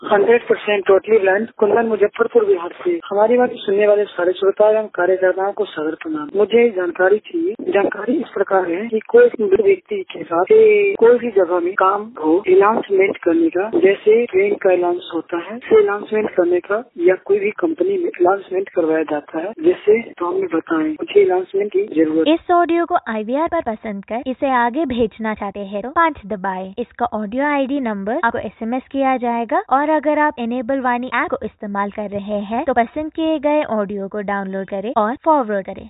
100% totally blind Kundan Muzaffarpur Bihar से। हमारी बात सुनने वाले सारे श्रोता एवं कार्यकर्ताओं को सादर प्रणाम। मुझे जानकारी चाहिए। जानकारी इस प्रकार है कि कोई व्यक्ति के साथ कोई भी जगह में काम हो अनाउंसमेंट करने का, जैसे ट्रेन का अनाउंस होता है, अनाउंसमेंट करने का या कोई भी कंपनी में अनाउंसमेंट करवाया जाता है, जैसे तो हमें बताएं, मुझे अनाउंसमेंट की जरूरत। इस ऑडियो को IVR पर पसंद कर इसे आगे भेजना चाहते हैं तो 5 दबाएं। इसका ऑडियो ID नंबर आपको SMS किया जाएगा और अगर आप इनेबल वाणी ऐप को इस्तेमाल कर रहे हैं तो पसंद किए गए ऑडियो को डाउनलोड करें और फॉरवर्ड करें।